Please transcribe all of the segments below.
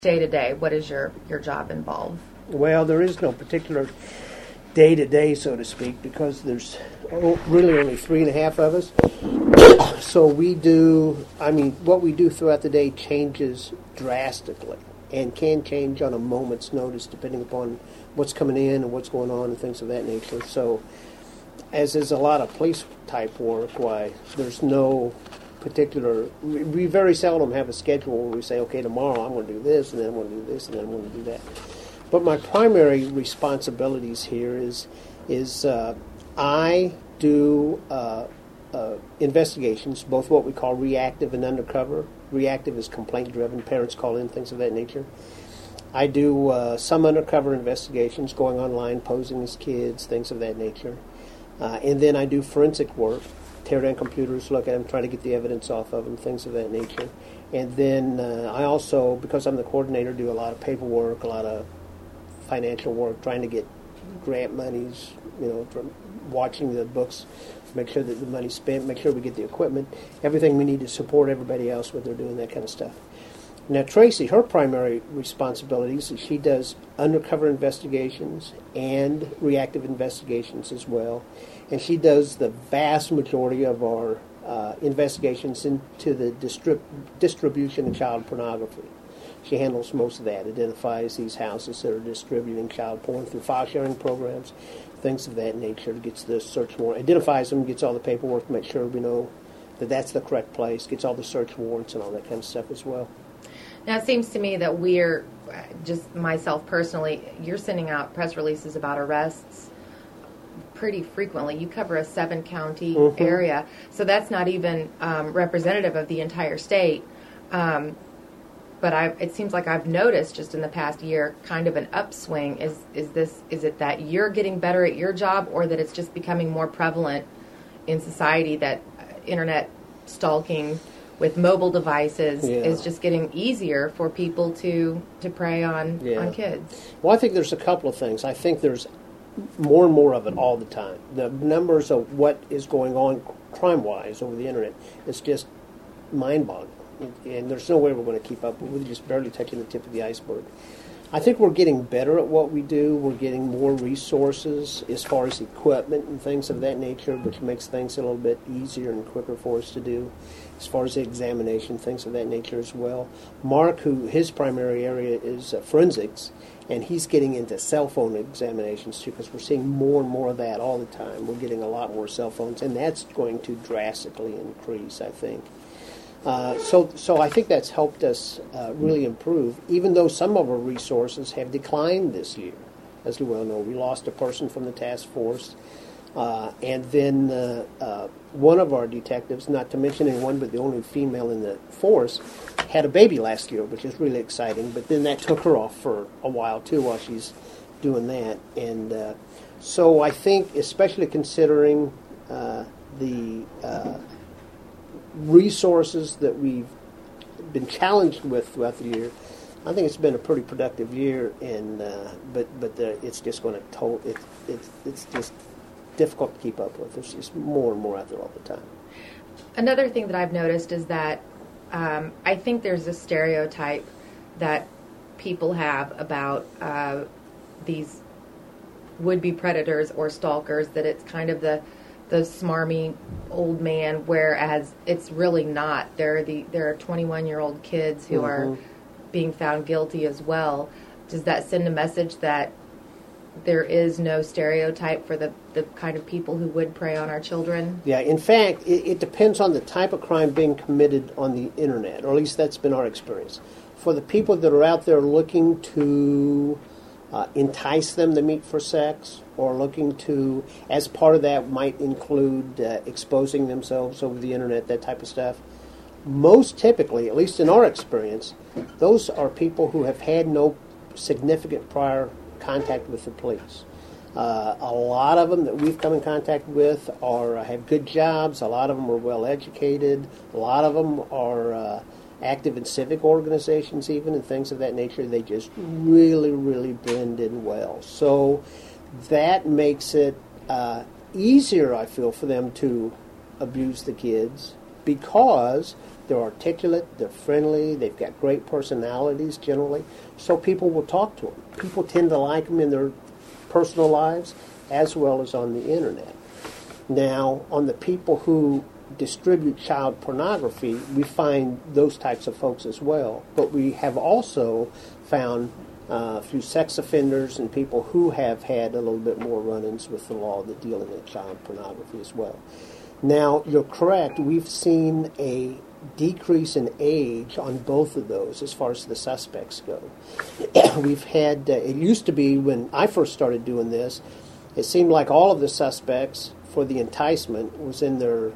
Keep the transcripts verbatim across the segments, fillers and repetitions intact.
day to day, what does your, your job involve? Well, there is no particular day to day, so to speak, because there's really only three and a half of us. So we do, I mean, what we do throughout the day changes drastically and can change on a moment's notice depending upon what's coming in and what's going on and things of that nature. So as is a lot of police type work, why there's no particular, we, we very seldom have a schedule where we say, okay, tomorrow I'm going to do this, and then I'm going to do this, and then I'm going to do that. But my primary responsibilities here is, is uh, I do uh, uh, investigations, both what we call reactive and undercover. Reactive is complaint-driven. Parents call in, things of that nature. I do uh, some undercover investigations, going online, posing as kids, things of that nature. Uh, and then I do forensic work, tear down computers, look at them, try to get the evidence off of them, things of that nature. And then uh, I also, because I'm the coordinator, do a lot of paperwork, a lot of financial work, trying to get grant monies, you know, from watching the books, make sure that the money's spent, make sure we get the equipment, everything we need to support everybody else when they're doing that kind of stuff. Now, Tracy, her primary responsibilities is she does undercover investigations and reactive investigations as well. And she does the vast majority of our uh, investigations into the distrib- distribution of child pornography. She handles most of that, identifies these houses that are distributing child porn through file sharing programs, things of that nature, gets the search warrant, identifies them, gets all the paperwork to make sure we know that that's the correct place, gets all the search warrants and all that kind of stuff as well. Now, it seems to me that we're, just myself personally, you're sending out press releases about arrests pretty frequently. You cover a seven-county mm-hmm. area, so that's not even um, representative of the entire state. Um, but I, it seems like I've noticed just in the past year kind of an upswing. Is is this is it that you're getting better at your job, or that it's just becoming more prevalent in society that internet stalking with mobile devices yeah. is just getting easier for people to, to prey on, yeah. on kids? Well, I think there's a couple of things. I think there's more and more of it all the time. The numbers of what is going on crime-wise over the internet is just mind-boggling. And there's no way we're going to keep up. We're just barely touching the tip of the iceberg. I think we're getting better at what we do. We're getting more resources as far as equipment and things of that nature, which makes things a little bit easier and quicker for us to do. As far as the examination, things of that nature as well. Mark, who his primary area is uh, forensics, and he's getting into cell phone examinations too, because we're seeing more and more of that all the time. We're getting a lot more cell phones, and that's going to drastically increase, I think. Uh, so, so I think that's helped us uh, really improve, even though some of our resources have declined this year. As we well know, we lost a person from the task force, uh, and then uh, uh, one of our detectives, not to mention anyone, but the only female in the force, had a baby last year, which is really exciting. But then that took her off for a while too, while she's doing that. And uh, so I think, especially considering uh, the uh, resources that we've been challenged with throughout the year, I think it's been a pretty productive year. And uh, but but the, it's just going to to- it, it it's just difficult to keep up with. There's just more and more out there all the time. Another thing that I've noticed is that um, I think there's a stereotype that people have about uh, these would-be predators or stalkers, that it's kind of the the smarmy old man, whereas it's really not. There are the there are twenty-one-year-old kids who mm-hmm. are being found guilty as well. Does that send a message that there is no stereotype for the, the kind of people who would prey on our children? Yeah, in fact, it, it depends on the type of crime being committed on the internet, or at least that's been our experience. For the people that are out there looking to uh, entice them to meet for sex, or looking to, as part of that might include uh, exposing themselves over the internet, that type of stuff, most typically, at least in our experience, those are people who have had no significant prior contact with the police. Uh, a lot of them that we've come in contact with are uh, have good jobs. A lot of them are well educated. A lot of them are uh, active in civic organizations, even, and things of that nature. They just really, really blend in well. So that makes it uh, easier, I feel, for them to abuse the kids, because They're articulate, they're friendly, they've got great personalities generally, so people will talk to them. People tend to like them in their personal lives as well as on the internet. Now, on the people who distribute child pornography, we find those types of folks as well, but we have also found uh, through sex offenders and people who have had a little bit more run-ins with the law that dealing with child pornography as well. Now, you're correct, we've seen a decrease in age on both of those as far as the suspects go. We've had, uh, it used to be when I first started doing this, it seemed like all of the suspects for the enticement was in their,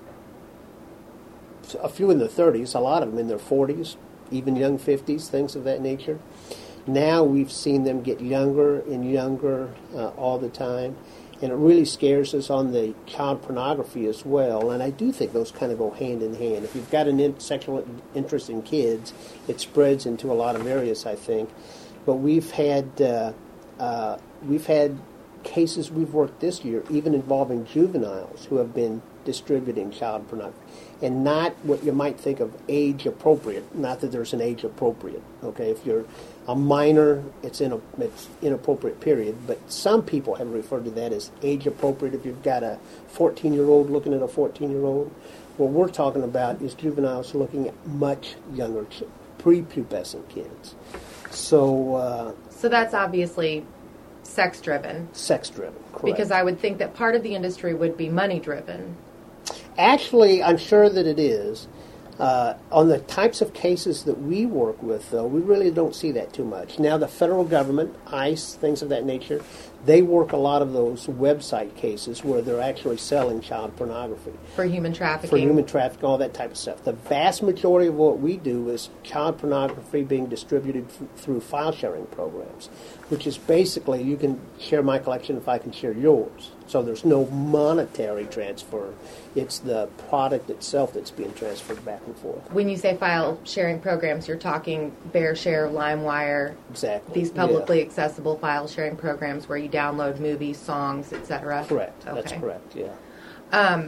a few in their thirties, a lot of them in their forties, even young fifties, things of that nature. Now we've seen them get younger and younger uh, all the time. And it really scares us on the child pornography as well. And I do think those kind of go hand in hand. If you've got an in- sexual interest in kids, it spreads into a lot of areas, I think. But we've had uh, uh, we've had cases we've worked this year, even involving juveniles who have been distributing child pornography, and not what you might think of age appropriate. Not that there's an age appropriate. Okay, if you're a minor, it's in a it's inappropriate period. But some people have referred to that as age appropriate. If you've got a fourteen-year-old looking at a fourteen-year-old, what we're talking about is juveniles looking at much younger, prepubescent kids. So, uh, so that's obviously sex-driven. Sex-driven, correct. Because I would think that part of the industry would be money-driven. Actually, I'm sure that it is. Uh, on the types of cases that we work with, though, we really don't see that too much. Now, the federal government, ICE, things of that nature, they work a lot of those website cases where they're actually selling child pornography. For human trafficking. For human trafficking, all that type of stuff. The vast majority of what we do is child pornography being distributed f- through file sharing programs, which is basically you can share my collection if I can share yours. So there's no monetary transfer. It's the product itself that's being transferred back and forth. When you say file sharing programs, you're talking BearShare, LimeWire, exactly. These publicly yeah. accessible file sharing programs where you download movies, songs, et cetera. Correct. Okay. That's correct. Yeah. Um,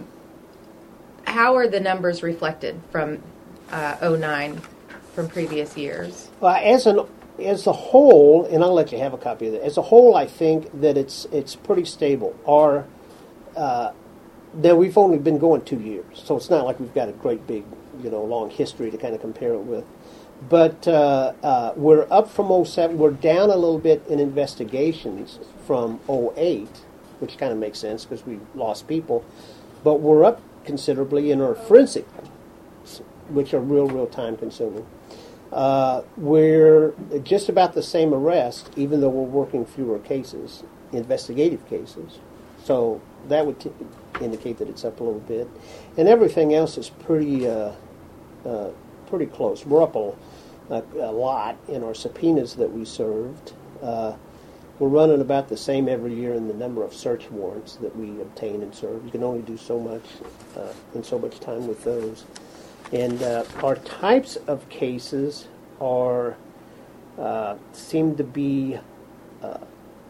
how are the numbers reflected from uh, oh nine from previous years? Well, as an as a whole, and I'll let you have a copy of it. As a whole, I think that it's it's pretty stable. Our uh, now we've only been going two years, so it's not like we've got a great big, you know, long history to kind of compare it with. But uh, uh, we're up from oh seven. We're down a little bit in investigations from oh eight, which kind of makes sense because we lost people. But we're up considerably in our forensic, which are real, real time consuming. Uh, we're just about the same arrest, even though we're working fewer cases, investigative cases. So that would t- indicate that it's up a little bit. And everything else is pretty uh, uh, pretty close. We're up a, a, a lot in our subpoenas that we served. Uh, we're running about the same every year in the number of search warrants that we obtain and serve. You can only do so much uh, in so much time with those. And uh, our types of cases are uh, seem to be uh,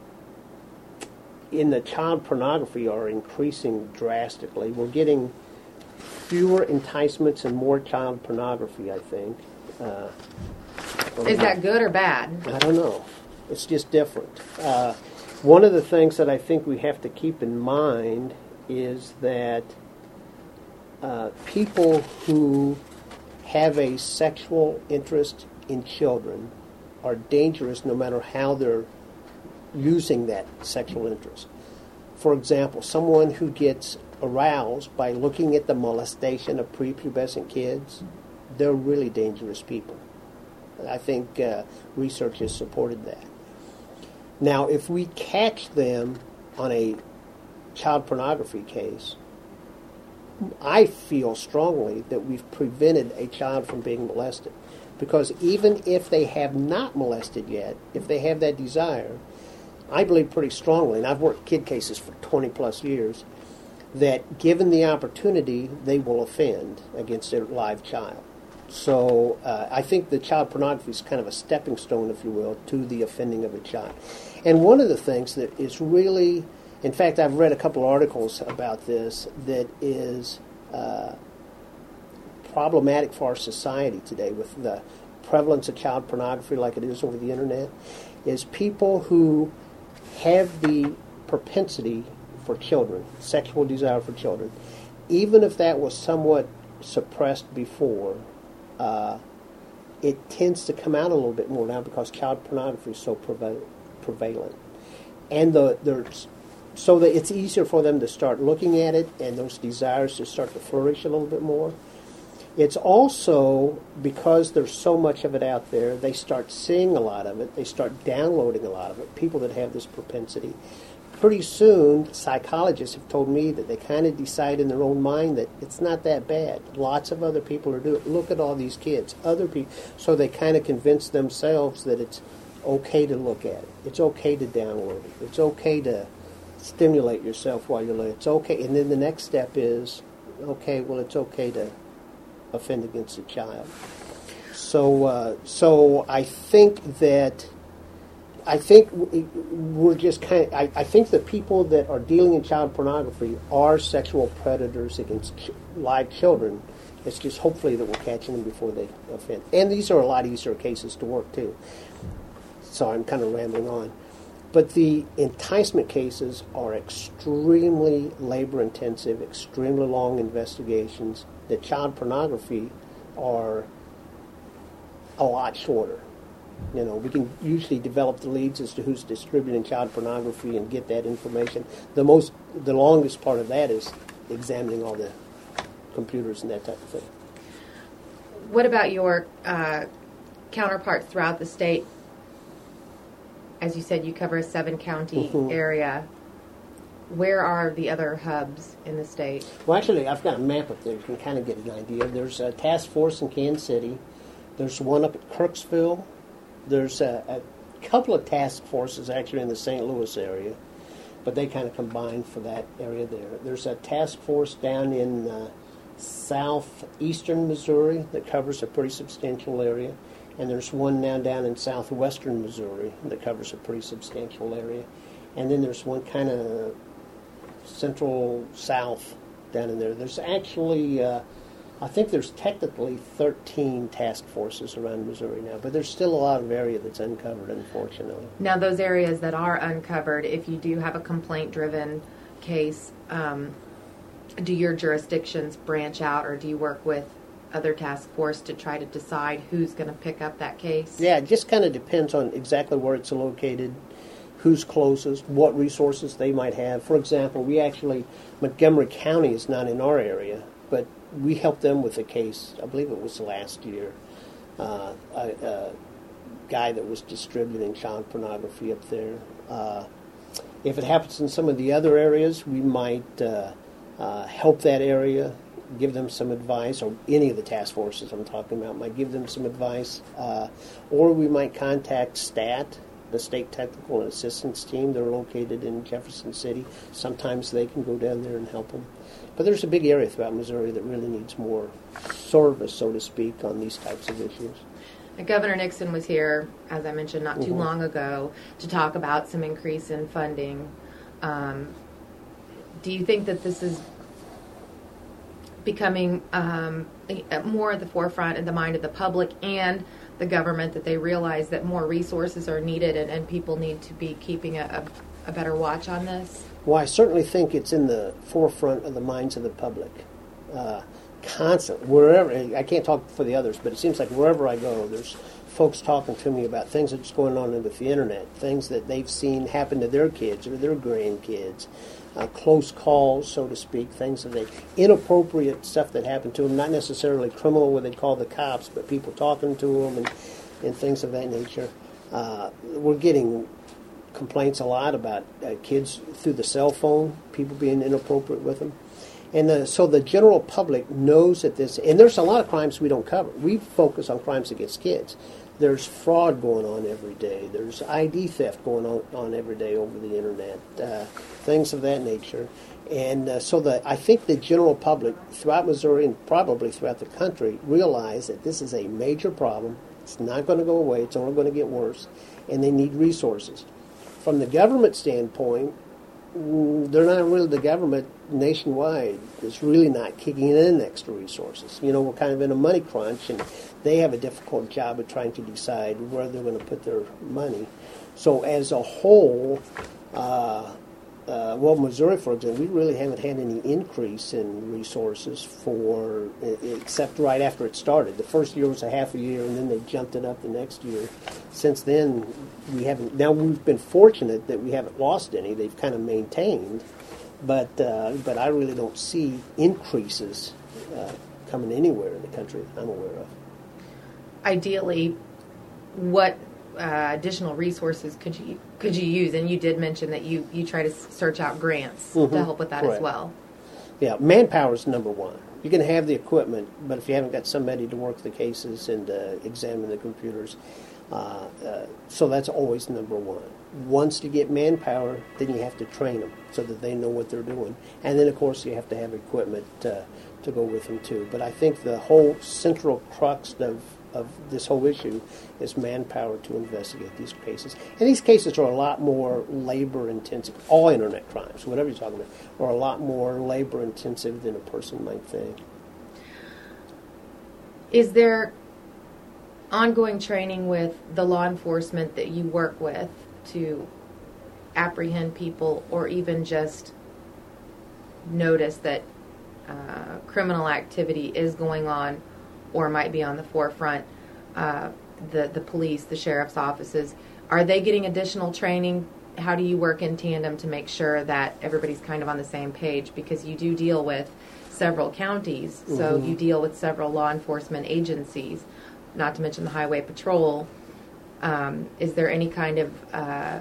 in the child pornography are increasing drastically. We're getting fewer enticements and more child pornography, I think. Uh, Is that good or bad? I don't know. It's just different. Uh, one of the things that I think we have to keep in mind is that Uh, people who have a sexual interest in children are dangerous no matter how they're using that sexual interest. For example, someone who gets aroused by looking at the molestation of prepubescent kids, they're really dangerous people. I think uh, research has supported that. Now, if we catch them on a child pornography case, I feel strongly that we've prevented a child from being molested. Because even if they have not molested yet, if they have that desire, I believe pretty strongly, and I've worked kid cases for twenty plus years, that given the opportunity, they will offend against a live child. So uh, I think the child pornography is kind of a stepping stone, if you will, to the offending of a child. And one of the things that is really... In fact, I've read a couple articles about this that is uh, problematic for our society today with the prevalence of child pornography like it is over the internet is people who have the propensity for children, sexual desire for children, even if that was somewhat suppressed before, uh, it tends to come out a little bit more now because child pornography is so preval- prevalent. And the, there's, so that it's easier for them to start looking at it and those desires to start to flourish a little bit more. It's also, because there's so much of it out there, they start seeing a lot of it, they start downloading a lot of it, people that have this propensity. Pretty soon, psychologists have told me that they kind of decide in their own mind that it's not that bad. Lots of other people are doing it. Look at all these kids, other people. So they kind of convince themselves that it's okay to look at it. It's okay to download it. It's okay to stimulate yourself while you're looking. It's okay. And then the next step is, okay, well, it's okay to offend against a child. So, uh, so I think that I think we're just kind of. I, I think the people that are dealing in child pornography are sexual predators against ch- live children. It's just hopefully that we're catching them before they offend. And these are a lot easier cases to work too. So I'm kind of rambling on. But the enticement cases are extremely labor-intensive, extremely long investigations. The child pornography are a lot shorter. You know, we can usually develop the leads as to who's distributing child pornography and get that information. The most, the longest part of that is examining all the computers and that type of thing. What about your uh, counterparts throughout the state? As you said, you cover a seven-county mm-hmm. area. Where are the other hubs in the state? Well, actually, I've got a map up there. You can kind of get an idea. There's a task force in Kansas City. There's one up at Kirksville. There's a, a couple of task forces actually in the Saint Louis area, but they kind of combine for that area there. There's a task force down in uh, southeastern Missouri that covers a pretty substantial area, and there's one now down in southwestern Missouri that covers a pretty substantial area, and then there's one kind of central south down in there. There's actually... Uh, I think there's technically thirteen task forces around Missouri now, but there's still a lot of area that's uncovered, unfortunately. Now, those areas that are uncovered, if you do have a complaint-driven case, um, do your jurisdictions branch out, or do you work with other task force to try to decide who's going to pick up that case? Yeah, it just kind of depends on exactly where it's located, who's closest, what resources they might have. For example, we actually, Montgomery County is not in our area, but we helped them with a case, I believe it was last year, uh, a, a guy that was distributing child pornography up there. Uh, if it happens in some of the other areas, we might uh, uh, help that area, give them some advice, or any of the task forces I'm talking about might give them some advice. Uh, or we might contact STAT, the State Technical and Assistance Team. They're located in Jefferson City. Sometimes they can go down there and help them. But there's a big area throughout Missouri that really needs more service, so to speak, on these types of issues. Governor Nixon was here, as I mentioned, not too mm-hmm. long ago, to talk about some increase in funding. Um, do you think that this is becoming um, more at the forefront in the mind of the public and the government, that they realize that more resources are needed and, and people need to be keeping a, a, a better watch on this? Well, I certainly think it's in the forefront of the minds of the public. Uh, constant, wherever, I can't talk for the others, but it seems like wherever I go, there's folks talking to me about things that's going on with the internet, things that they've seen happen to their kids or their grandkids, uh, close calls, so to speak, things that they, inappropriate stuff that happened to them, not necessarily criminal where they'd call the cops, but people talking to them and, and things of that nature. Uh, we're getting complaints a lot about uh, kids through the cell phone, people being inappropriate with them. And the, so the general public knows that this, and there's a lot of crimes we don't cover. We focus on crimes against kids. There's fraud going on every day. There's I D theft going on, on every day over the internet, uh, things of that nature. And uh, so the, I think the general public throughout Missouri and probably throughout the country realize that this is a major problem. It's not going to go away. It's only going to get worse. And they need resources. From the government standpoint, mm, they're not really, the government nationwide is really not kicking in extra resources. You know, we're kind of in a money crunch, and they have a difficult job of trying to decide where they're going to put their money. So as a whole, uh, uh, well, Missouri, for example, we really haven't had any increase in resources for, except right after it started. The first year was a half a year, and then they jumped it up the next year. Since then, we haven't. Now we've been fortunate that we haven't lost any. They've kind of maintained, but uh, but I really don't see increases uh, coming anywhere in the country that I'm aware of. Ideally, what uh, additional resources could you could you use? And you did mention that you, you try to search out grants mm-hmm. to help with that Correct. As well. Yeah, manpower is number one. You can have the equipment, but if you haven't got somebody to work the cases and uh, examine the computers, uh, uh, so that's always number one. Once you get manpower, then you have to train them so that they know what they're doing. And then, of course, you have to have equipment uh, to go with them, too. But I think the whole central crux of of this whole issue is manpower to investigate these cases. And these cases are a lot more labor-intensive. All Internet crimes, whatever you're talking about, are a lot more labor-intensive than a person might think. Is there ongoing training with the law enforcement that you work with to apprehend people, or even just notice that uh, criminal activity is going on or might be on the forefront? Uh, the, the police, the sheriff's offices, are they getting additional training? How do you work in tandem to make sure that everybody's kind of on the same page? Because you do deal with several counties, so mm-hmm. you deal with several law enforcement agencies, not to mention the highway patrol. Um, is there any kind of uh,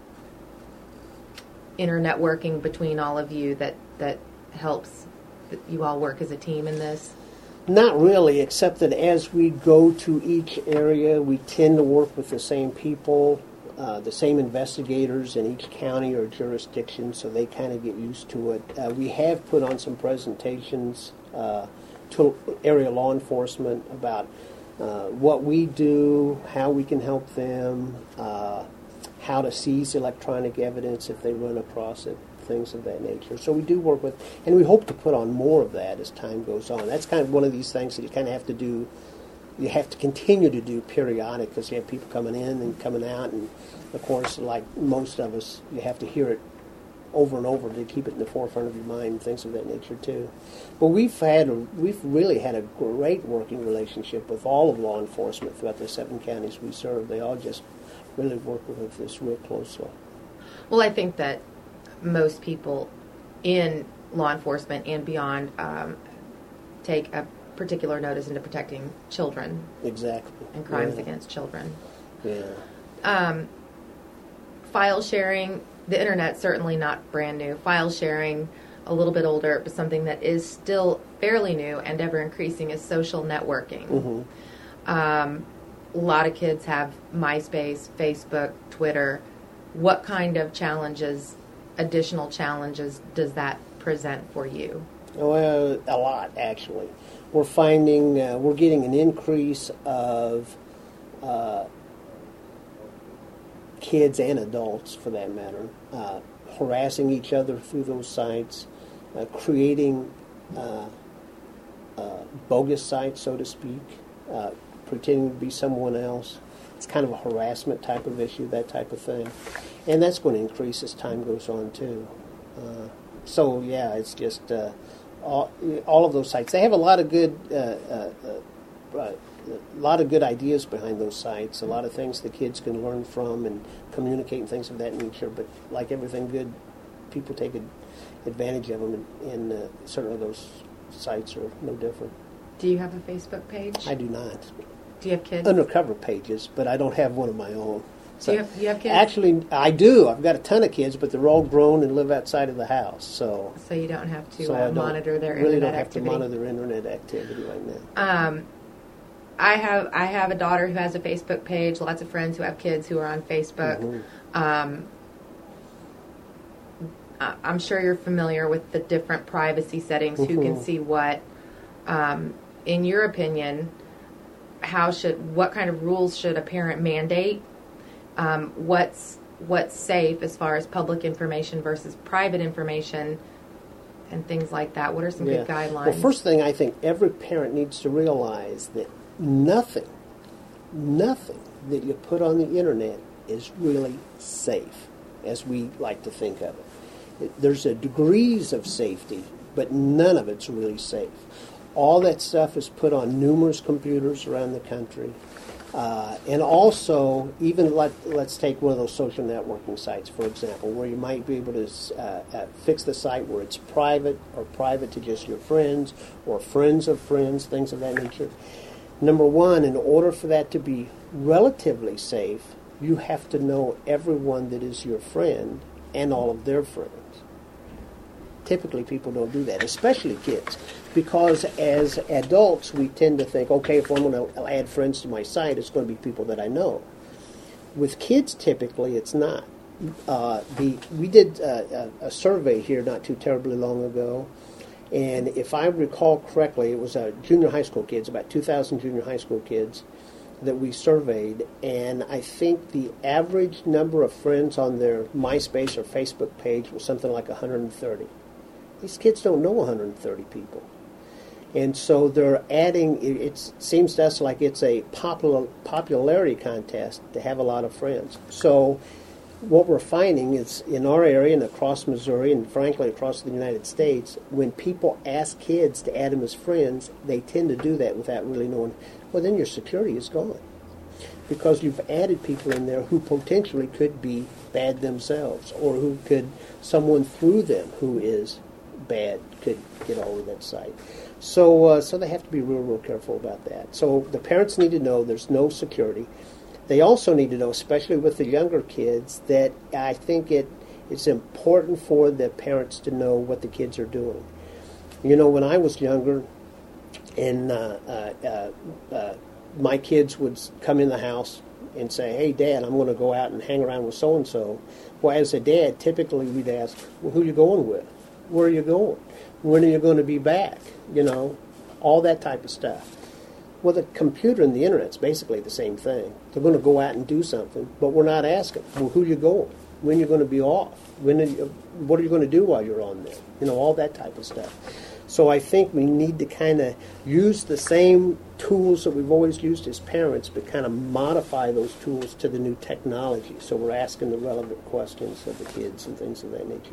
inter-networking between all of you that, that helps that you all work as a team in this? Not really, except that as we go to each area, we tend to work with the same people, uh, the same investigators in each county or jurisdiction, so they kind of get used to it. Uh, we have put on some presentations uh, to area law enforcement about uh, what we do, how we can help them, uh, how to seize electronic evidence if they run across it, things of that nature. So we do work with, and we hope to put on more of that as time goes on. That's kind of one of these things that you kind of have to do, you have to continue to do periodic, because you have people coming in and coming out, and of course, like most of us, you have to hear it over and over to keep it in the forefront of your mind and things of that nature too. But we've had, a, we've really had a great working relationship with all of law enforcement throughout the seven counties we serve. They all just really work with us real closely. Well, I think that most people in law enforcement and beyond um, take a particular notice into protecting children. Exactly. And crimes yeah. against children. Yeah. Um, file sharing, the internet's certainly not brand new. File sharing, a little bit older, but something that is still fairly new and ever increasing is social networking. Mm-hmm. Um, a lot of kids have MySpace, Facebook, Twitter. What kind of challenges, additional challenges, does that present for you? Well, a lot, actually. We're finding, uh, we're getting an increase of uh, kids and adults, for that matter, uh, harassing each other through those sites, uh, creating uh, uh, bogus sites, so to speak, uh, pretending to be someone else. It's kind of a harassment type of issue, that type of thing. And that's going to increase as time goes on, too. Uh, so, yeah, it's just uh, all, all of those sites. They have a lot of good uh, uh, uh, a lot of good ideas behind those sites, a lot of things the kids can learn from and communicate and things of that nature. But like everything good, people take advantage of them, and, and uh, certainly those sites are no different. Do you have a Facebook page? I do not. Do you have kids? Undercover pages, but I don't have one of my own. So do you have, do you have kids? Actually, I do. I've got a ton of kids, but they're all grown and live outside of the house. So so you don't have to so uh, monitor their really internet don't have activity. to monitor internet activity right now. Um, I have I have a daughter who has a Facebook page. Lots of friends who have kids who are on Facebook. Mm-hmm. Um, I'm sure you're familiar with the different privacy settings. Mm-hmm. Who can see what? Um, in your opinion, how should what kind of rules should a parent mandate? Um, what's what's safe as far as public information versus private information and things like that? What are some yeah. good guidelines? Well, first thing, I think every parent needs to realize that nothing, nothing that you put on the internet is really safe, as we like to think of it. There's a degrees of safety, but none of it's really safe. All that stuff is put on numerous computers around the country. Uh, and also, even let, let's take one of those social networking sites, for example, where you might be able to uh, uh, fix the site where it's private or private to just your friends or friends of friends, things of that nature. Number one, in order for that to be relatively safe, you have to know everyone that is your friend and all of their friends. Typically, people don't do that, especially kids, because as adults, we tend to think, okay, if I'm going to add friends to my site, it's going to be people that I know. With kids, typically, it's not. Uh, the we did a, a, a survey here not too terribly long ago, and if I recall correctly, it was uh, junior high school kids, about two thousand junior high school kids that we surveyed, and I think the average number of friends on their MySpace or Facebook page was something like one hundred thirty. These kids don't know one hundred thirty people. And so they're adding, it, it seems to us like it's a popular, popularity contest to have a lot of friends. So what we're finding is in our area and across Missouri and frankly across the United States, when people ask kids to add them as friends, they tend to do that without really knowing, well, then your security is gone. Because you've added people in there who potentially could be bad themselves, or who could, someone through them who is bad could get hold of that site. So uh, so they have to be real, real careful about that. So the parents need to know there's no security. They also need to know, especially with the younger kids, that I think it it's important for the parents to know what the kids are doing. You know, when I was younger, and uh, uh, uh, uh, my kids would come in the house and say, hey, Dad, I'm going to go out and hang around with so-and-so. Well, as a dad, typically we'd ask, well, who are you going with? Where are you going? When are you going to be back? You know, all that type of stuff. Well, the computer and the Internet's basically the same thing. They're going to go out and do something, but we're not asking, well, who are you going? When are you going to be off? When are you, what are you going to do while you're on there? You know, all that type of stuff. So I think we need to kind of use the same tools that we've always used as parents, but kind of modify those tools to the new technology. So we're asking the relevant questions of the kids and things of that nature.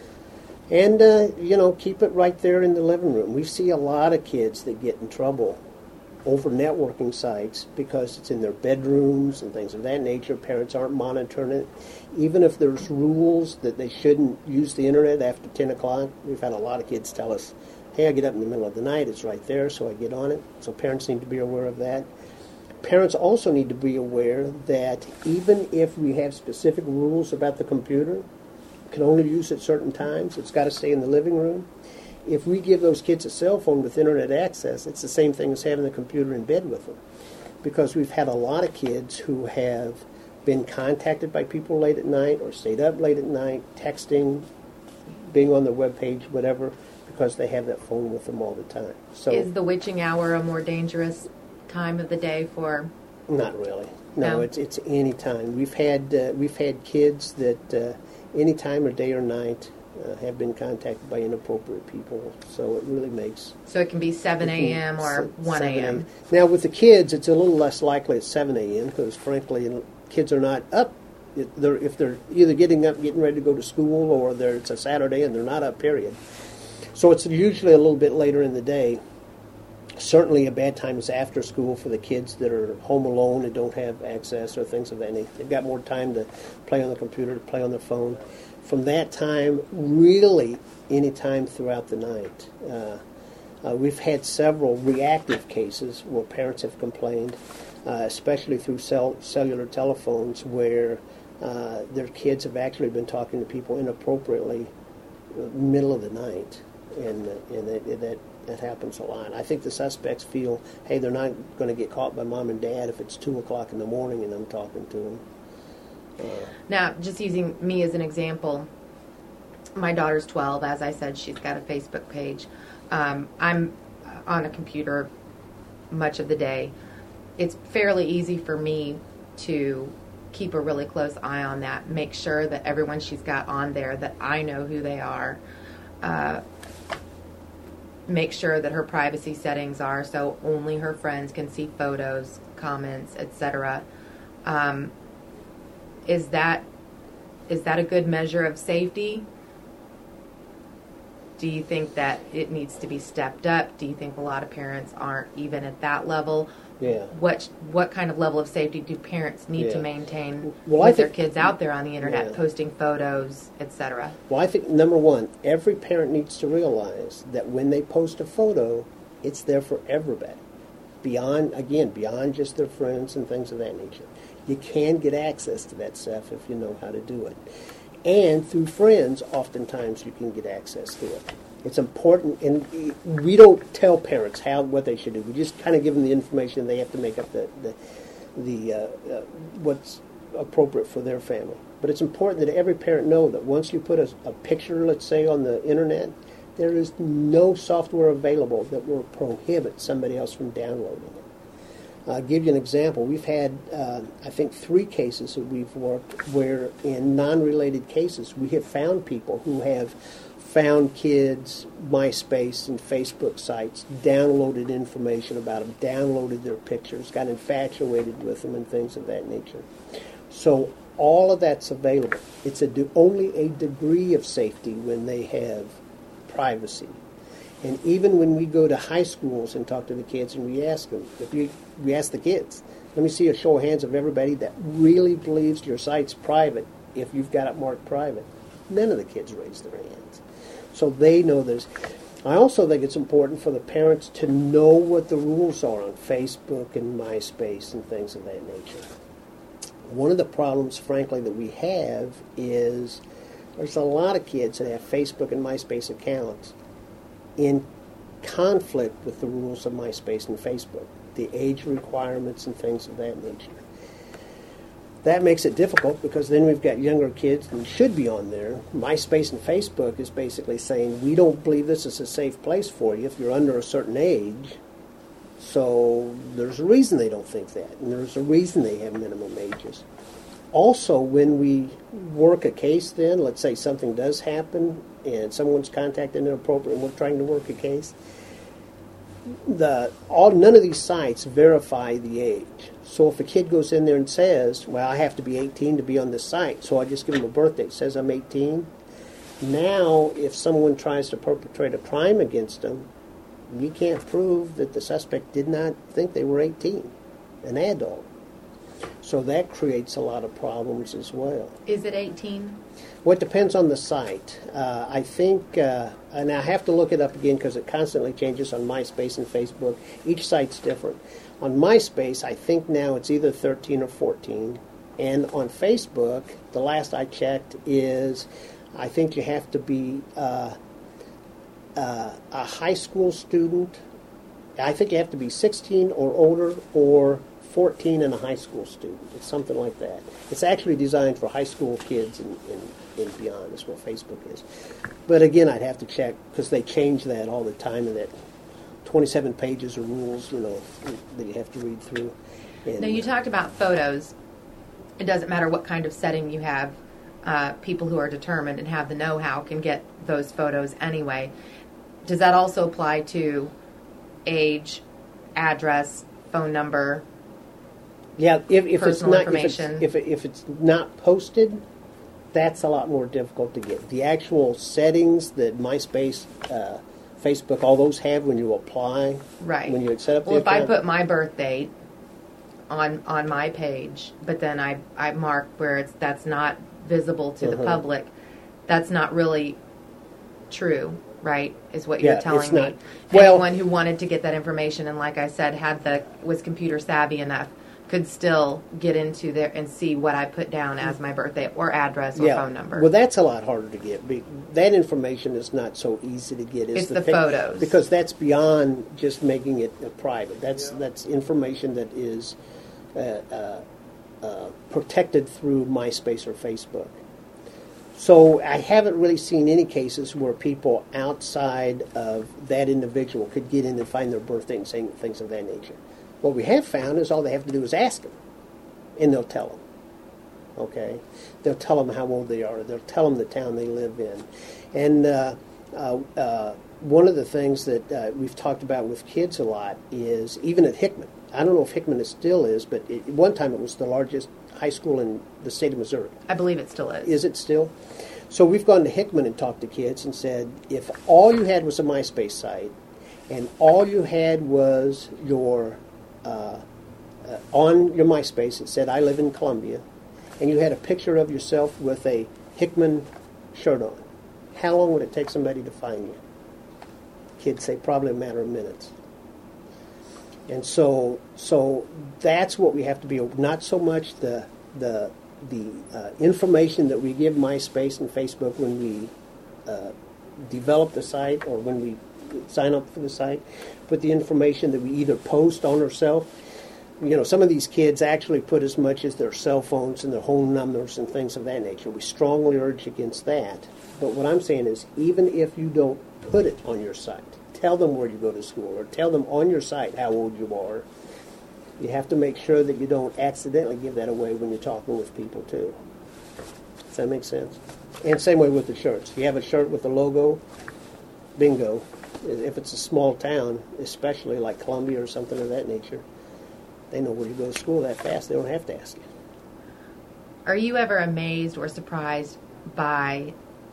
And, uh, you know, keep it right there in the living room. We see a lot of kids that get in trouble over networking sites because it's in their bedrooms and things of that nature. Parents aren't monitoring it. Even if there's rules that they shouldn't use the Internet after ten o'clock, we've had a lot of kids tell us, hey, I get up in the middle of the night, it's right there, so I get on it. So parents need to be aware of that. Parents also need to be aware that even if we have specific rules about the computer, can only use at certain times, it's got to stay in the living room. If we give those kids a cell phone with Internet access, it's the same thing as having a computer in bed with them. Because we've had a lot of kids who have been contacted by people late at night or stayed up late at night, texting, being on their webpage, whatever, because they have that phone with them all the time. So is the witching hour a more dangerous time of the day for? Not really. No, no? it's it's any time. We've had uh, we've had kids that uh, any time of day or night uh, have been contacted by inappropriate people. So it really makes. So it can be seven a.m. or one a.m. Now with the kids, it's a little less likely at seven a.m. because frankly, kids are not up. They're, if they're either getting up, getting ready to go to school, or they're, it's a Saturday and they're not up. Period. So it's usually a little bit later in the day. Certainly a bad time is after school for the kids that are home alone and don't have access or things of that nature. They've got more time to play on the computer, to play on their phone. From that time, really any time throughout the night. Uh, uh, we've had several reactive cases where parents have complained, uh, especially through cell, cellular telephones, where uh, their kids have actually been talking to people inappropriately uh, middle of the night. And, and it, that that happens a lot. I think the suspects feel, hey, they're not going to get caught by mom and dad if it's two o'clock in the morning and I'm talking to them. Uh, now, just using me as an example, my daughter's twelve. As I said, she's got a Facebook page. Um, I'm on a computer much of the day. It's fairly easy for me to keep a really close eye on that. Make sure that everyone she's got on there, that I know who they are. Uh, make sure that her privacy settings are so only her friends can see photos, comments, et cetera. Um, is that is that a good measure of safety? Do you think that it needs to be stepped up? Do you think a lot of parents aren't even at that level? Yeah. What what kind of level of safety do parents need yeah. to maintain well, with I their think, kids out there on the internet, yeah. posting photos, et cetera? Well, I think, number one, every parent needs to realize that when they post a photo, it's there for everybody. Beyond, again, beyond just their friends and things of that nature. You can get access to that stuff if you know how to do it. And through friends, oftentimes you can get access to it. It's important, and we don't tell parents how what they should do. We just kind of give them the information. They have to make up the the, the uh, uh, what's appropriate for their family. But it's important that every parent know that once you put a, a picture, let's say, on the internet, there is no software available that will prohibit somebody else from downloading it. I'll give you an example. We've had, uh, I think, three cases that we've worked where in non-related cases we have found people who have found kids' MySpace and Facebook sites, downloaded information about them, downloaded their pictures, got infatuated with them and things of that nature. So all of that's available. It's a de- only a degree of safety when they have privacy. And even when we go to high schools and talk to the kids and we ask them, if you, we ask the kids, let me see a show of hands of everybody that really believes your site's private if you've got it marked private. None of the kids raise their hands. So they know this. I also think it's important for the parents to know what the rules are on Facebook and MySpace and things of that nature. One of the problems, frankly, that we have is there's a lot of kids that have Facebook and MySpace accounts in conflict with the rules of MySpace and Facebook, the age requirements and things of that nature. That makes it difficult because then we've got younger kids who should be on there. MySpace and Facebook is basically saying, we don't believe this is a safe place for you if you're under a certain age. So there's a reason they don't think that, and there's a reason they have minimum ages. Also, when we work a case then, let's say something does happen and someone's contacted inappropriate and we're trying to work a case, the all none of these sites verify the age. So if a kid goes in there and says, well, I have to be eighteen to be on this site, so I just give them a birthday. It says I'm eighteen. Now, if someone tries to perpetrate a crime against them, we can't prove that the suspect did not think they were eighteen, an adult. So that creates a lot of problems as well. Is it eighteen? Well, it depends on the site. Uh, I think, uh, and I have to look it up again because it constantly changes on MySpace and Facebook. Each site's different. On MySpace, I think now it's either thirteen or fourteen. And on Facebook, the last I checked is, I think you have to be uh, uh, a high school student. I think you have to be sixteen or older or fourteen and a high school student. It's something like that. It's actually designed for high school kids and, and, and beyond is what Facebook is. But again, I'd have to check because they change that all the time, and that twenty-seven pages of rules, you know, that you have to read through. And, now, you talked about photos. It doesn't matter what kind of setting you have. Uh, people who are determined and have the know-how can get those photos anyway. Does that also apply to age, address, phone number? Yeah, if, if it's personal not if it's, information. if, it, if it's not posted, that's a lot more difficult to get. The actual settings that MySpace, uh, Facebook, all those have when you apply, right? When you set up well, the if account. I put my birth date on on my page, but then I I mark where it's that's not visible to uh-huh. the public, that's not really true. Right, is what yeah, you're telling it's me. not. Well, anyone who wanted to get that information, and like I said, had the was computer savvy enough, could still get into there and see what I put down as my birthday or address or yeah. phone number. Well, that's a lot harder to get. That information is not so easy to get. It's the, the pic- photos. because that's beyond just making it uh, private. That's yeah. that's information that is uh, uh, uh, protected through MySpace or Facebook. So I haven't really seen any cases where people outside of that individual could get in and find their birthday and say things of that nature. What we have found is all they have to do is ask them, and they'll tell them. okay? They'll tell them how old they are. They'll tell them the town they live in. And uh, uh, uh, one of the things that uh, we've talked about with kids a lot is, even at Hickman, I don't know if Hickman is still is, but it, one time it was the largest high school in the state of Missouri. I believe it still is. Is it still? So we've gone to Hickman and talked to kids and said, if all you had was a MySpace site, and all you had was your, uh, uh, on your MySpace, it said, I live in Columbia, and you had a picture of yourself with a Hickman shirt on, how long would it take somebody to find you? Kids say probably a matter of minutes. And so, so that's what we have to be. Not so much the the the uh, information that we give MySpace and Facebook when we uh, develop the site or when we sign up for the site, but the information that we either post on ourselves. You know, some of these kids actually put as much as their cell phones and their home numbers and things of that nature. We strongly urge against that. But what I'm saying is, even if you don't put it on your site, tell them where you go to school, or tell them on your site how old you are. You have to make sure that you don't accidentally give that away when you're talking with people, too. Does that make sense? And same way with the shirts. You have a shirt with a logo, bingo. If it's a small town, especially like Columbia or something of that nature, they know where you go to school that fast. They don't have to ask you. Are you ever amazed or surprised by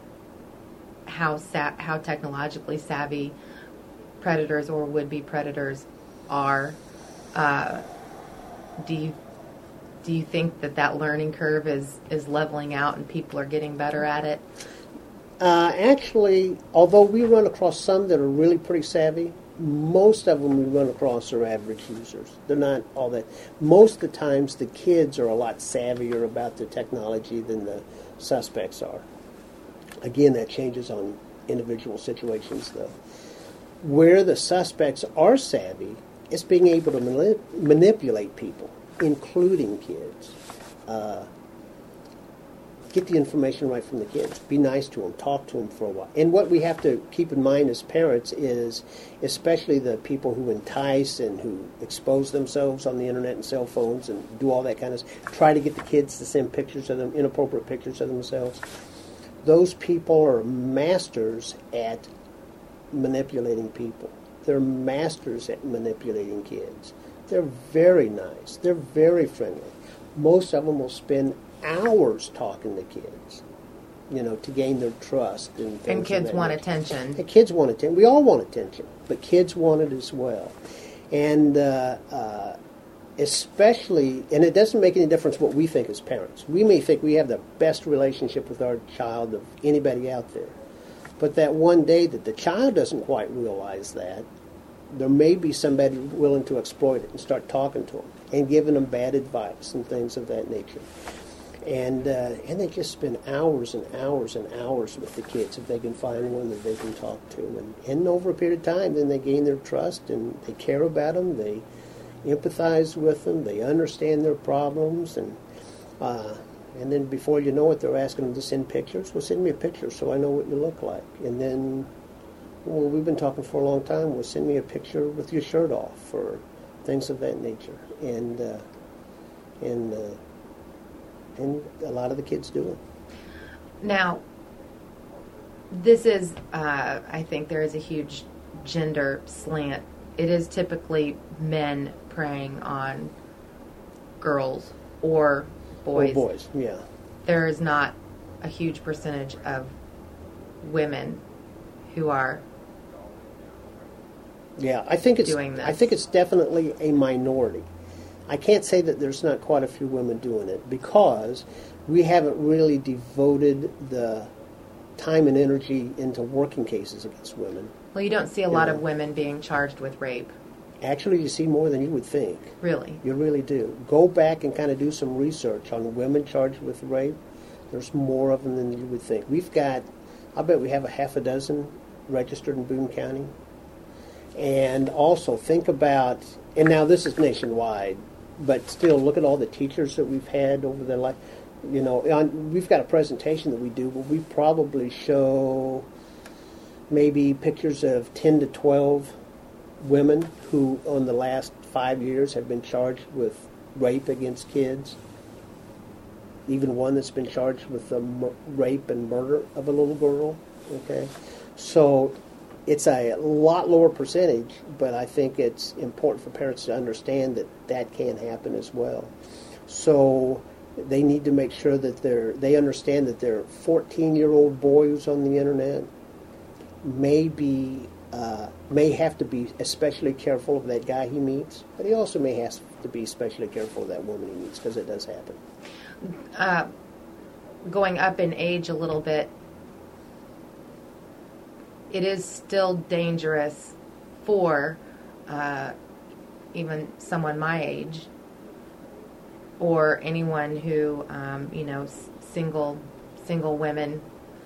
how sa- how technologically savvy predators or would-be predators are? Uh, do you do you think that that learning curve is, is leveling out and people are getting better at it? Uh, actually, although we run across some that are really pretty savvy, most of them we run across are average users. They're not all that. Most of the times the kids are a lot savvier about the technology than the suspects are. Again, that changes on individual situations, though. Where the suspects are savvy is being able to manip- manipulate people, including kids. Uh, get the information right from the kids. Be nice to them. Talk to them for a while. And what we have to keep in mind as parents is, especially the people who entice and who expose themselves on the internet and cell phones and do all that kind of stuff, try to get the kids to send pictures of them, inappropriate pictures of themselves. Those people are masters at manipulating people. They're masters at manipulating kids. They're very nice. They're very friendly. Most of them will spend hours talking to kids, you know, to gain their trust. And, things and kids of that want nature. attention. And kids want attention. We all want attention, but kids want it as well. And uh, uh, especially, and it doesn't make any difference what we think as parents. We may think we have the best relationship with our child of anybody out there. But that one day that the child doesn't quite realize that, there may be somebody willing to exploit it and start talking to them and giving them bad advice and things of that nature. And uh, and they just spend hours and hours and hours with the kids if they can find one that they can talk to. And, and over a period of time, then they gain their trust and they care about them. They empathize with them. They understand their problems. And uh, and then before you know it, they're asking them to send pictures. Well, send me a picture so I know what you look like. And then, well, we've been talking for a long time. Well, send me a picture with your shirt off or things of that nature. And uh, and uh, and a lot of the kids do it. Now, this is, uh, I think there is a huge gender slant. It is typically men preying on girls or boys. Or boys, yeah. There is not a huge percentage of women who are yeah, I think it's doing this. I think it's definitely a minority. I can't say that there's not quite a few women doing it because we haven't really devoted the time and energy into working cases against women. Well, you don't see a you lot know. of women being charged with rape. Actually, you see more than you would think. Really? You really do. Go back and kind of do some research on women charged with rape. There's more of them than you would think. We've got, I bet we have a half a dozen registered in Boone County. And also think about, and now this is nationwide, but still look at all the teachers that we've had over their life. You know, on, we've got a presentation that we do, but we probably show maybe pictures of ten to twelve women who, on the last five years, have been charged with rape against kids. even one that's been charged with the mur- rape and murder of a little girl. Okay, so it's a lot lower percentage, but I think it's important for parents to understand that that can happen as well. So they need to make sure that they're, they understand that their fourteen-year-old boy who's on the internet may be uh, may have to be especially careful of that guy he meets, but he also may have to be especially careful of that woman he meets, because it does happen. Uh, going up in age a little bit, it is still dangerous for uh, even someone my age or anyone who, um, you know, s- single single women.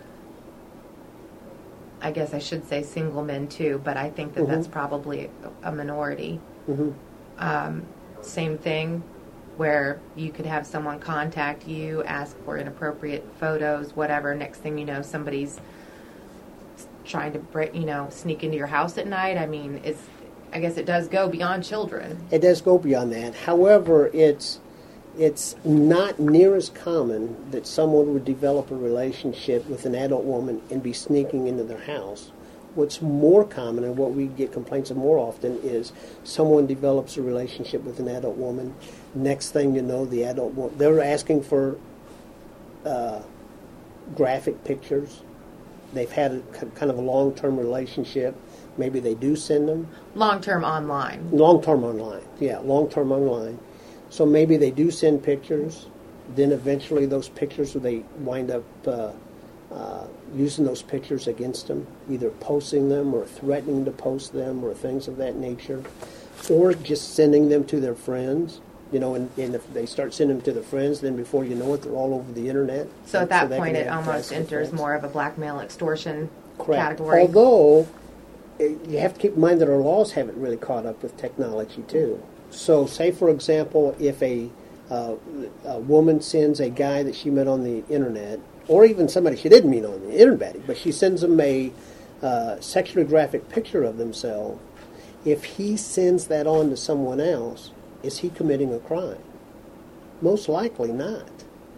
I guess I should say single men too, but I think that Mm-hmm. that's probably a minority. Mm-hmm. Um, same thing, where you could have someone contact you, ask for inappropriate photos, whatever. Next thing you know, somebody's trying to break, you know, sneak into your house at night. I mean, it's. I guess it does go beyond children. It does go beyond that. However, it's it's not near as common that someone would develop a relationship with an adult woman and be sneaking into their house. What's more common, and what we get complaints of more often, is someone develops a relationship with an adult woman. Next thing you know, the adult woman, they're asking for uh, graphic pictures. They've had a, kind of a long-term relationship. Maybe they do send them. Long-term online. Long-term online, yeah, long-term online. So maybe they do send pictures. Then eventually those pictures, they wind up uh, uh, using those pictures against them, either posting them or threatening to post them or things of that nature, or just sending them to their friends. You know, and, and if they start sending them to their friends, then before you know it, they're all over the internet. So at that so point, can it have almost drastic enters effects. more of a blackmail extortion Correct. category. Although, eh, you have to keep in mind that our laws haven't really caught up with technology, too. So, say, for example, if a, uh, a woman sends a guy that she met on the internet, or even somebody she didn't meet on the internet, but she sends them a uh, sexually graphic picture of themselves, if he sends that on to someone else, is he committing a crime? Most likely not.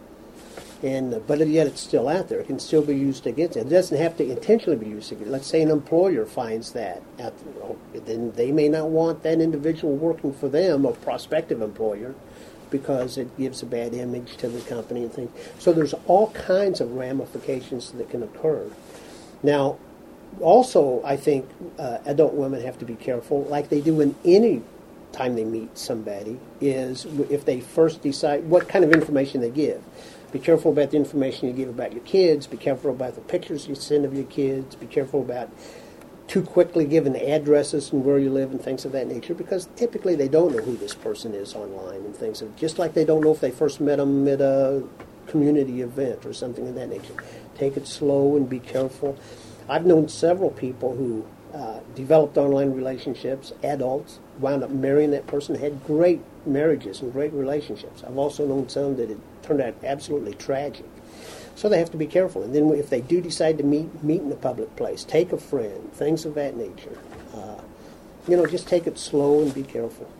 And uh, but yet it's still out there. It can still be used against it. It doesn't have to intentionally be used against it. Let's say an employer finds that out there. Well, then they may not want that individual working for them, a prospective employer, because it gives a bad image to the company and things. So there's all kinds of ramifications that can occur. Now, also, I think uh, adult women have to be careful, like they do in any time they meet somebody, is if they first decide what kind of information they give. Be careful about the information you give about your kids. Be careful about the pictures you send of your kids. Be careful about too quickly giving addresses and where you live and things of that nature, because typically they don't know who this person is online and things. Of, just like they don't know if they first met them at a community event or something of that nature. Take it slow and be careful. I've known several people who uh, developed online relationships, adults, wound up marrying that person, had great marriages and great relationships. I've also known some that it turned out absolutely tragic. So they have to be careful. And then if they do decide to meet, meet in a public place, take a friend, things of that nature. Uh, you know, just take it slow and be careful.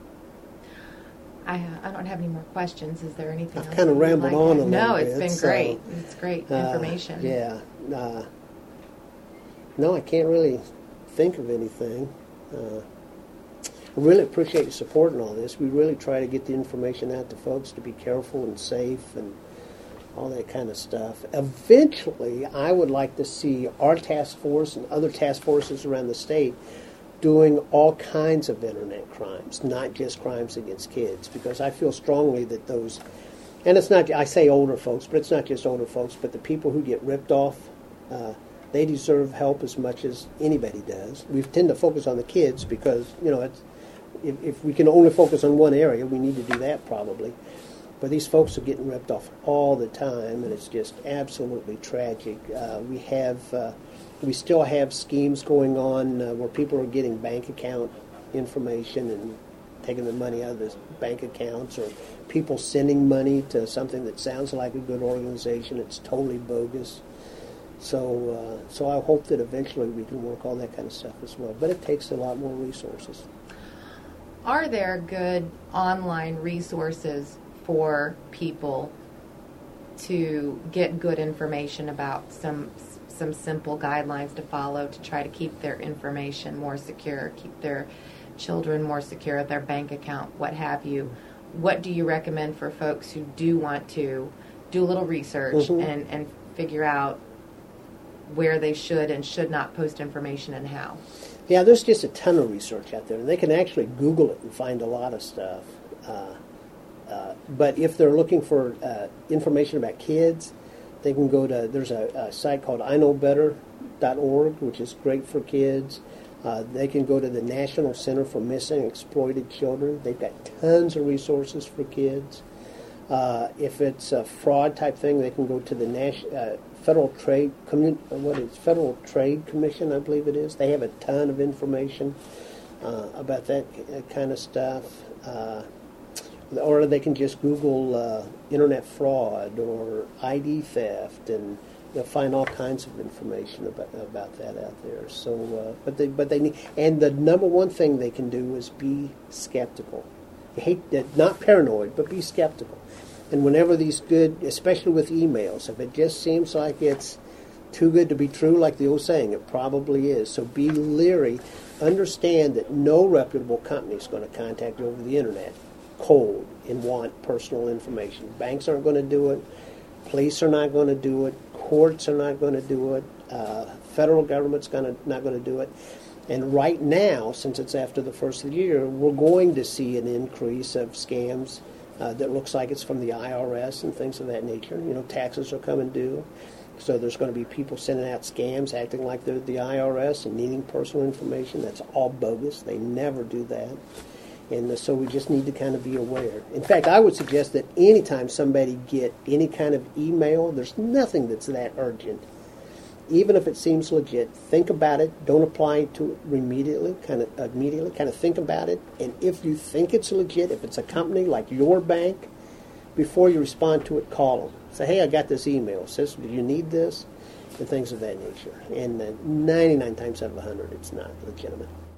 I, uh, I don't have any more questions. Is there anything I've else? kind of you would rambled like on to- a little No, bit. it's been so, great. It's great uh, information. Yeah. Uh, no, I can't really think of anything. Uh, I really appreciate your support in all this. We really try to get the information out to folks to be careful and safe and all that kind of stuff. Eventually, I would like to see our task force and other task forces around the state doing all kinds of internet crimes, not just crimes against kids, because I feel strongly that those, and it's not, I say older folks, but it's not just older folks, but the people who get ripped off, uh, they deserve help as much as anybody does. We tend to focus on the kids because, you know, it's, if, if we can only focus on one area, we need to do that probably. But these folks are getting ripped off all the time, and it's just absolutely tragic. Uh, we have, uh, we still have schemes going on uh, where people are getting bank account information and taking the money out of the bank accounts, or people sending money to something that sounds like a good organization. It's totally bogus. So, uh, so I hope that eventually we can work all that kind of stuff as well. But it takes a lot more resources. Are there good online resources for people to get good information about some some simple guidelines to follow to try to keep their information more secure, keep their children more secure, their bank account, what have you. What do you recommend for folks who do want to do a little research mm-hmm. and, and figure out where they should and should not post information and how? Yeah, there's just a ton of research out there, and they can actually Google it and find a lot of stuff. Uh, uh, but if they're looking for uh, information about kids, they can go to, there's a, a site called I know better dot org, which is great for kids. Uh, they can go to the National Center for Missing and Exploited Children. They've got tons of resources for kids. Uh, if it's a fraud type thing, they can go to the Nas- uh, Federal Trade Commun- what is Federal Trade Commission, I believe it is. They have a ton of information uh, about that kind of stuff. Uh, or they can just Google uh, internet fraud or I D theft, and you'll find all kinds of information about about that out there. So, uh, but they but they need, and the number one thing they can do is be skeptical. I hate that, not paranoid, but be skeptical. And whenever these good, especially with emails, if it just seems like it's too good to be true, like the old saying, it probably is. So be leery. Understand that no reputable company is going to contact you over the internet cold and want personal information. Banks aren't going to do it. Police are not going to do it. Courts are not going to do it. Uh, federal government's gonna, not going to do it. And right now, since it's after the first of the year, we're going to see an increase of scams uh, that looks like it's from the I R S and things of that nature. You know, taxes are coming due. So there's going to be people sending out scams acting like they're the I R S and needing personal information. That's all bogus. They never do that. And so we just need to kind of be aware. In fact, I would suggest that anytime somebody get any kind of email, there's nothing that's that urgent. Even if it seems legit, think about it. Don't apply to it immediately. Kind of immediately, kind of think about it. And if you think it's legit, if it's a company like your bank, before you respond to it, call them. Say, hey, I got this email. It says, do you need this? And things of that nature. And uh, ninety-nine times out of one hundred, it's not legitimate.